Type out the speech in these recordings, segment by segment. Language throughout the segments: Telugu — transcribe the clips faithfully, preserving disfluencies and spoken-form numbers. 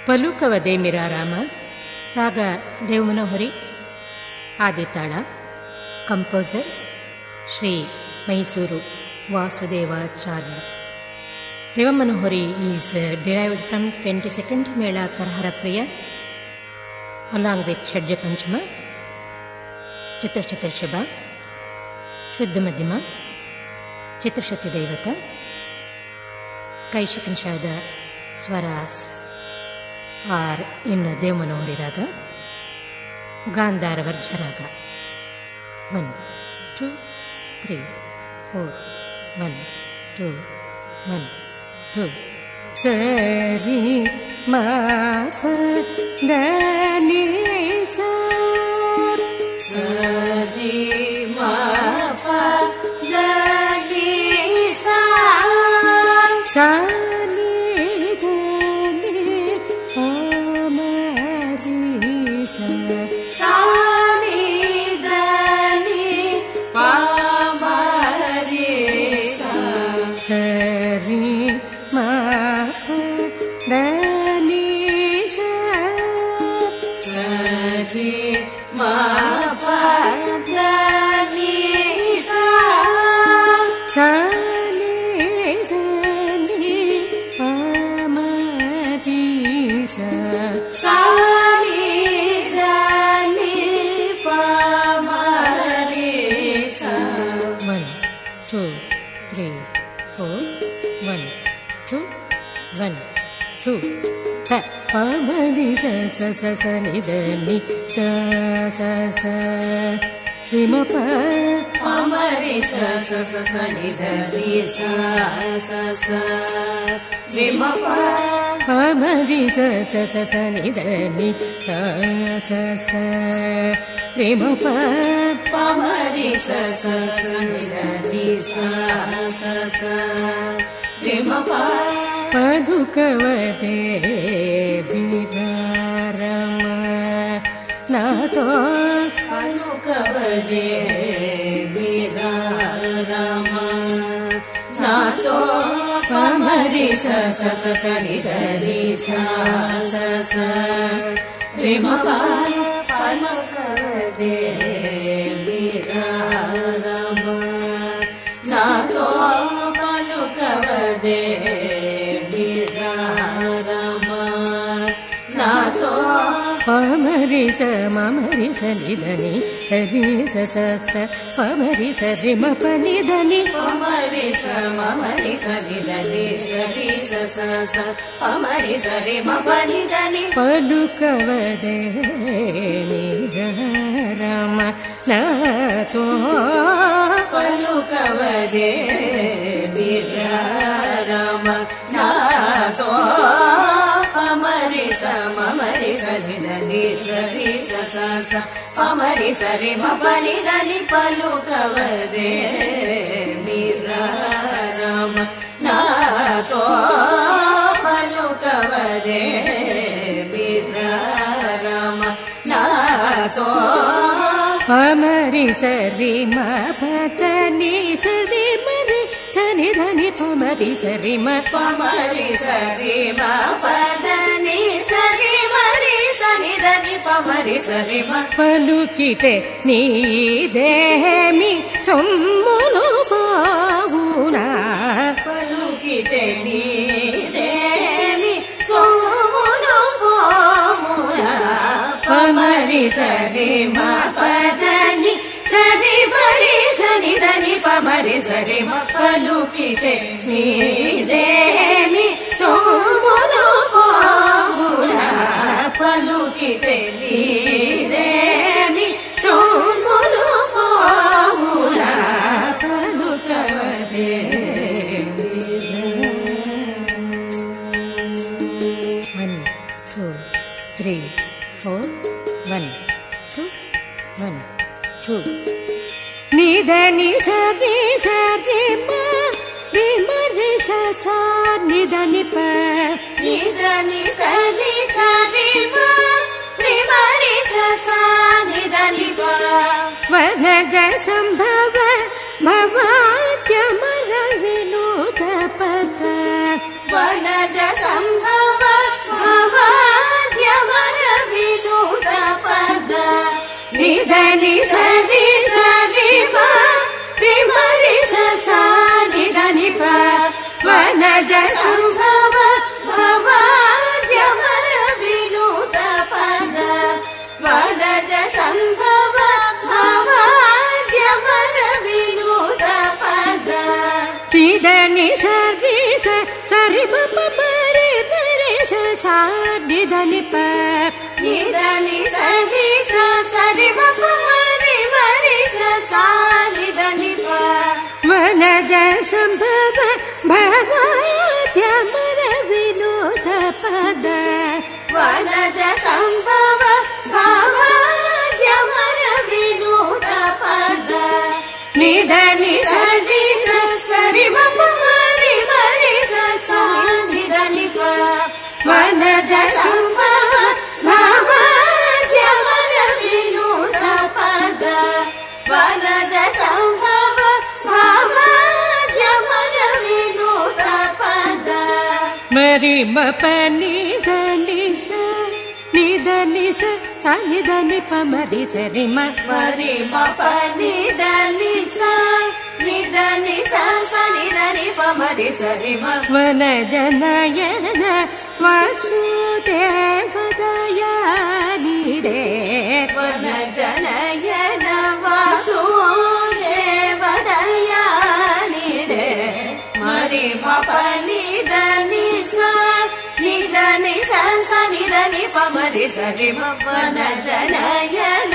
ಪಲುಕವದೇಮಿರ ರಾಮ ರಾಗ ದೇವಮನೋಹರಿ ಆದಿತಾಳ composer Shri Mysuru Vasudevacharya. Devamanohari is derived from twenty-second Mela Karhara Priya along with Shadja Panchama, Chitrashati Shaba, Shuddha Madhyama, Chitrashati Devata, Kaishikanshada Swaras are in Devamanohari Raga, Gandhara Varja Raga. One, two, three, four, one, two, one, two. Sari ma pa da ni sa. Sari ma pa da ni sa. Sa ni da ni pa ma di sa. Sa ni da ni pa ma di sa. Sari ma pa da ni sa. Sari ma pa da ni sa. Sa ni da ni pa ma di sa. Sa ni da ni pa ma di sa. One, two, three, four. One, two, one, two. Ta pa ma di sa sa sa sa ni da ni sa sa sa ri ma pa Pa ma ri sa sa sa sa ni da ni sa sa sa ri ma pa. pa ma ri sa sa sa sa ni da ni sa sa sa ri ma pa Pa ma ri sa sa sa ni da ni sa sa sa ri ma pa. పలుకవదే బిరారమ నాతో పలుకవదే బిరారమ నాతో. Pa ma ri sa sa sa sa ni da ni sa sa sa ri ma pa. పలుకవదే బిరారమ నాతో పలుకవదే బిరారమ నాతో. పమరి స మమరి స నిదని సరి స స స పమరి స రి మ ప నిదని Pa ma ri sa ma ma ri sa ni da ni sa ri sa sa sa pa ma ri sa ri ma pa ni da ni. పలుకవదే నిరమ నాతో పలుకవదే బిరారమ నాతో. Pa ma ri sa ma ma ri sa ni da ni sa ri sa sa sa pa ma ri sa ri ma pa ni da ni. పలుకవదే బిరారమ నాతో పలుకవదే బిరారమ నాతో. పమరి స రి మ ప ద ని స రి మ రి స ని ధ ని పమరి స రి మ Pa ma ri sa ri ma pa da ni sa ri ma ri sa ni da ni pa ma ri sa ri ma. పలుకితే నీదేమి సొమ్ములు బావునా పలుకితే నీదేమి సోములు పోమునా. Pa ma ri sa ri ma pa da ni sa ri ma ri sa ni da ni pa ma ri sa ri ma. పలుకితే నీదేమి సోములు పోమునా. పలుకితే నీదేమి సోములు పోమునా. పలుకవదే one two three four one two one two నిదని సరి సరి మ రి మ రి స స నిదని ప ni da ni sa ri sa ri ma ri ma ri sa sa ni da ni pa. Vanaja సంభవ భవాద్య మర వినోద పద వనజ సంభవ భవ నిదని సరి సరి మా రిమరి సా నిదని ప వనజ సంభవ భవాద్యమర వినూత పద వనజ సంభవ భవాద్యమర వినూత పద నిదని సరి సరి ప పరి పరి సా నిదని ప నిదని సరి సరి ప మరి మరి సా నిదని ప వనజ సంభవ భవాద్యమర వినూత పద వనజ సంభవ భవాద్యమర వినూత పద నిదని సరి సరి ప మరి మరి సా నిదని ప వనజ సంభవ భవాద్యమర వినూత పద వనజ సంభవ భవాద్యమర వినూత పద మరి మప నిదని స నిదని స నిదని ప మరి సరి మ మరి మప నిదని స నిదని స నిదని ప మరి సరి మ వనజ నయన వాసుదేవదయాని రే వనజ నయన వాసుదేవదయాని రే మరి మప నిదని స నిదని స నిదని ప మరి సరి మ వనజ నయన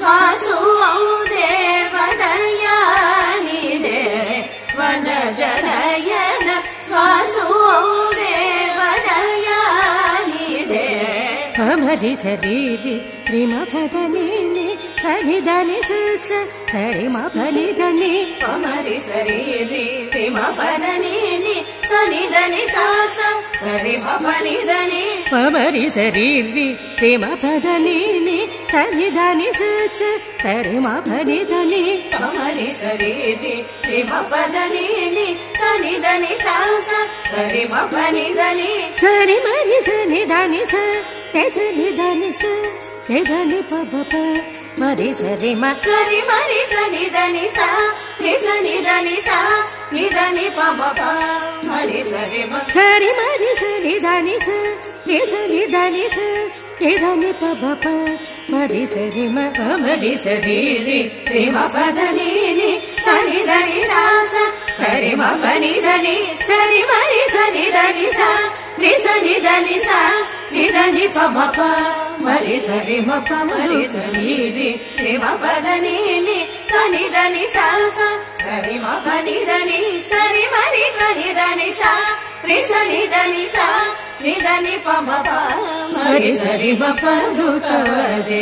వాసుదేవదయాని రే వనజ నయన వాసుదేవదయాని రే పమరి సరి రిమ పదని సని దని సరి మ పని దని పమరి సరి రిమ పదని సని దని సరి మ పని దని పమరి సరి రిమ పదని సని దని సరి మ పని దని పమరి సరి రిమ పదని సని దని సరి మ పని దని సరి మరి సని దని సని దని సని ప మరి సరి మ సరి మరి సని దని స నిదని దని స నిదని ప మరి సరి మ సరి మరి సరి దని స సని దని స నిదని ప మరి సరి మ మరి సరి రిమ పదని సని దని స సరి మ పని దని సరి మరి సని దని స నిదని దని స నిదని ప మరి సరి మ మరి సరి రిమ పదని సని దని స సరి మ పని దని సరి మరి సని దని స సని దని స నిదని ప మరి సరి మ పలుకవదే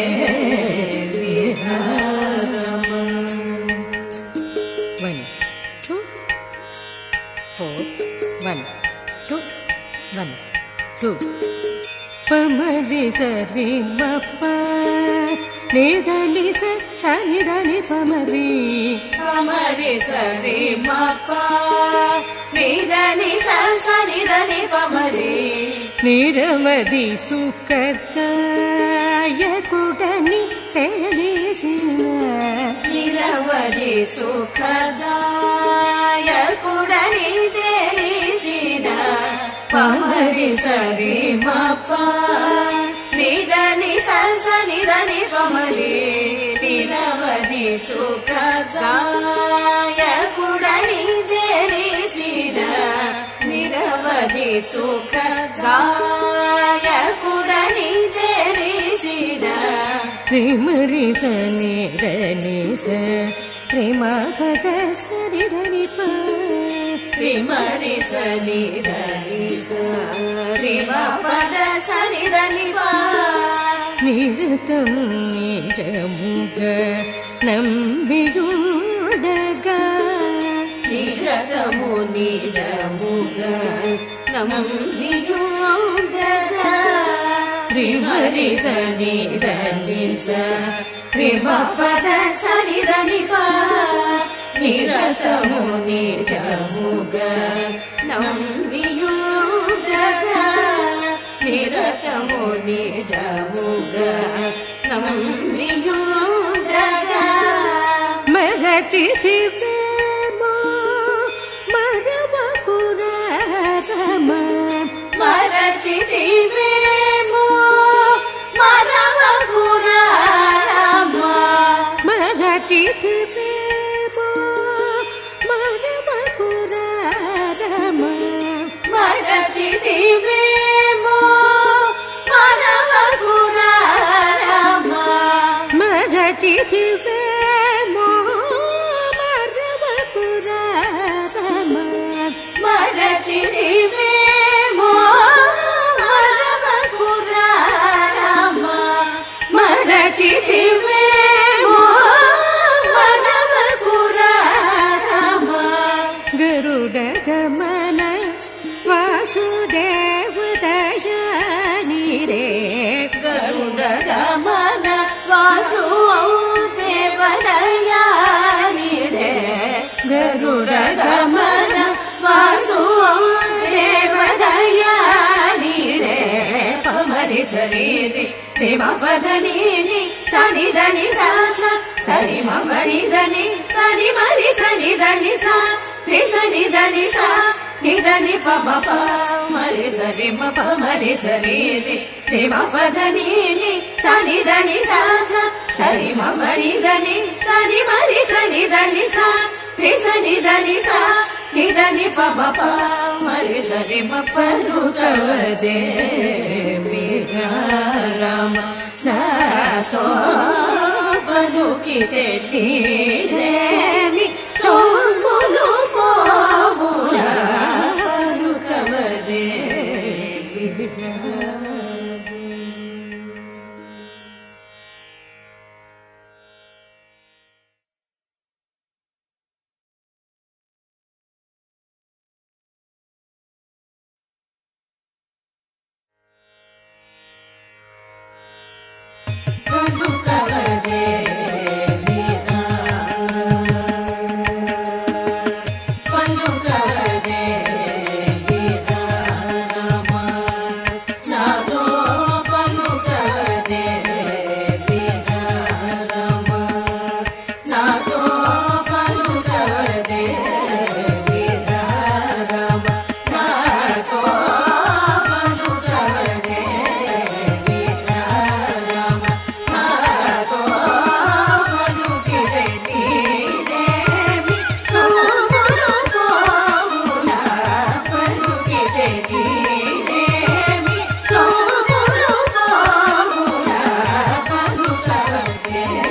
one two four one two one two పమరి సరి మ ప నిదని సని దని పమరి పమరి సరి మ ప నిదని సని దని పమరి నిరవధి సుఖదాయ కుడని తెలిసిన నిరవధి సుఖదాయ కుడని తెలిసిన పమరి సరి మ ప నిదని సని దని పమరి నిరవధి సుఖదాయ కుడని తెలిసిన నిరవధి సుఖదాయ కుడని తెలిసిన రిమరి సని దని స రిమ పద సరి దని ప రిమరి సని దని స రిమ పద సని దని ప నిరతం నిజముగ నంబియుడగా నిరతము నిజముగ నంబియుడగా రిమరి సని దని స రిమ పద సని దని ప నిరతము నిజముగ నంబియుడగా నిరతము నిజముగ నంబియుడగా మరచితివేమో మరవకురారమ మరచితివేమో మరవకురారమ మరచితివేమో మరవకురారమ మరచితివేమో మరవకురారమ మరచితివేమో మరవకురారమ మరచితివేమో మరవకురారమ మరచితివేమో మరవకురారమ గరుడ గమన వాసుదేవ దయాని రే గరుడ గమన వాసుదేవ దయాని రే గరుడ గమన వాసుదేవ దయాని రే పమరి సరిది రేమ పదని సని దని సా సరి మమరి దని సరి మరి సని దని సా రి సని దని సా నిదని పమ ప మరి సరి మ ప మరి సరి ది రేమ పదని సని దని సా సరి మమరి దని సరి మరి సని దని సా రి సని దని సా నిదని పమ ప మరి సరి మ పలుకవదే మీరా రామ నాతో పలుకితే తీరేమి సోములు పోవురా పలుకవదే పలుకవదే మీరా పలుకవదే మీరా రామ నాతో పలుకవదే మీరా రామ నాతో పలుకవదే మీరా రామ నాతో పలుకవదే మీరా రామ నాతో పలుకితే తీరేమి సోములు పోవునా పలుకితే తీరేమి సోములు పోవునా పలుకవదే